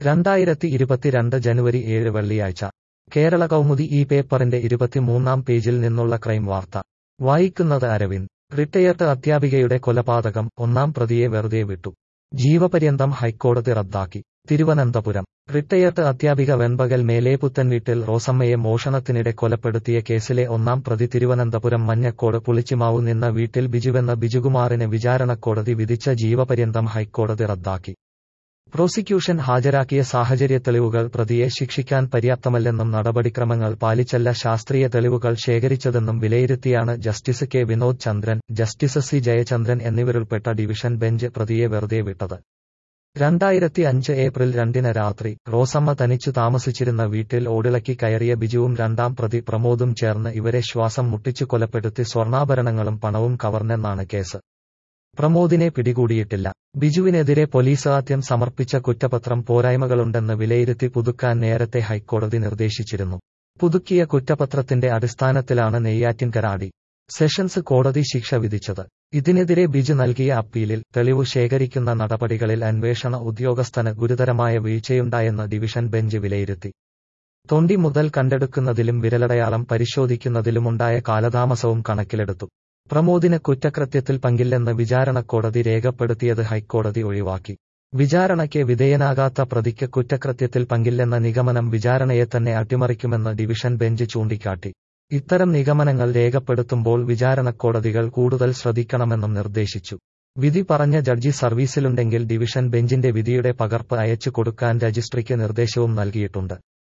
2022 ജനുവരി 7 വെള്ളിയാഴ്ച കേരള കൗമുദി ഈ പേപ്പറിന്റെ 23-ാം പേജിൽ നിന്നുള്ള ക്രൈം വാർത്ത വായിക്കുന്നത് അരവിന്ദ്. റിട്ടയർഡ് അധ്യാപികയുടെ കൊലപാതകം, 1-ാം പ്രതിയെ വെറുതെ വിട്ടു. ജീവപര്യന്തം ഹൈക്കോടതി റദ്ദാക്കി. തിരുവനന്തപുരം. റിട്ടയർഡ് അധ്യാപിക വെൺപകൽ മേലേപുത്തൻവീട്ടിൽ റോസമ്മയെ മോഷണത്തിനിടെ കൊലപ്പെടുത്തിയ കേസിലെ 1-ാം പ്രതി തിരുവനന്തപുരം മഞ്ഞക്കോട് പുളിച്ചിമാവു നിന്ന വീട്ടിൽ ബിജുവെന്ന ബിജുകുമാറിന് വിചാരണക്കോടതി വിധിച്ച ജീവപര്യന്തം ഹൈക്കോടതി റദ്ദാക്കി. പ്രോസിക്യൂഷൻ ഹാജരാക്കിയ സാഹചര്യ തെളിവുകൾ പ്രതിയെ ശിക്ഷിക്കാൻ പര്യാപ്തമല്ലെന്നും നടപടിക്രമങ്ങൾ പാലിച്ചല്ല ശാസ്ത്രീയ തെളിവുകൾ ശേഖരിച്ചതെന്നും വിലയിരുത്തിയാണ് justice K Vinod Chandran, justice C Jayachandran എന്നിവരുൾപ്പെട്ട ഡിവിഷൻ ബെഞ്ച് പ്രതിയെ വെറുതെ വിട്ടത്. 2005 ഏപ്രിൽ 2-ന് രാത്രി റോസമ്മ തനിച്ചു താമസിച്ചിരുന്ന വീട്ടിൽ ഓടിളക്കി കയറിയ ബിജുവും 2-ാം പ്രതി പ്രമോദും ചേർന്ന് ഇവരെ ശ്വാസം മുട്ടിച്ചു കൊലപ്പെടുത്തി സ്വർണ്ണാഭരണങ്ങളും പണവും കവർന്നെന്നാണ് കേസ്. പ്രമോദിനെ പിടികൂടിയിട്ടില്ല. ബിജുവിനെതിരെ പോലീസ് ആദ്യം സമർപ്പിച്ച കുറ്റപത്രം പോരായ്മകളുണ്ടെന്ന് വിലയിരുത്തി പുതുക്കാൻ നേരത്തെ ഹൈക്കോടതി നിർദ്ദേശിച്ചിരുന്നു. പുതുക്കിയ കുറ്റപത്രത്തിന്റെ അടിസ്ഥാനത്തിലാണ് നെയ്യാറ്റിൻകര അഡീ സെഷൻസ് കോടതി ശിക്ഷ വിധിച്ചത്. ഇതിനെതിരെ ബിജു നൽകിയ അപ്പീലിൽ തെളിവ് ശേഖരിക്കുന്ന നടപടികളിൽ അന്വേഷണ ഉദ്യോഗസ്ഥന് ഗുരുതരമായ വീഴ്ചയുണ്ടായെന്ന് ഡിവിഷൻ ബെഞ്ച് വിലയിരുത്തി. തൊണ്ടി മുതൽ കണ്ടെടുക്കുന്നതിലും വിരലടയാളം പരിശോധിക്കുന്നതിലുമുണ്ടായ കാലതാമസവും കണക്കിലെടുത്തു. പ്രമോദിന് കുറ്റകൃത്യത്തിൽ പങ്കില്ലെന്ന് വിചാരണക്കോടതി രേഖപ്പെടുത്തിയത് ഹൈക്കോടതി ഒഴിവാക്കി. വിചാരണയ്ക്ക് വിധേയനാകാത്ത പ്രതിക്ക് കുറ്റകൃത്യത്തിൽ പങ്കില്ലെന്ന നിഗമനം വിചാരണയെ തന്നെ അട്ടിമറിക്കുമെന്ന് ഡിവിഷൻ ബെഞ്ച് ചൂണ്ടിക്കാട്ടി. ഇത്തരം നിഗമനങ്ങൾ രേഖപ്പെടുത്തുമ്പോൾ വിചാരണക്കോടതികൾ കൂടുതൽ ശ്രദ്ധിക്കണമെന്നും നിർദ്ദേശിച്ചു. വിധി പറഞ്ഞ ജഡ്ജി സർവീസിലുണ്ടെങ്കിൽ ഡിവിഷൻ ബെഞ്ചിന്റെ വിധിയുടെ പകർപ്പ് അയച്ചു കൊടുക്കാൻ രജിസ്ട്രിക്ക് നിർദ്ദേശവും നൽകിയിട്ടുണ്ട്.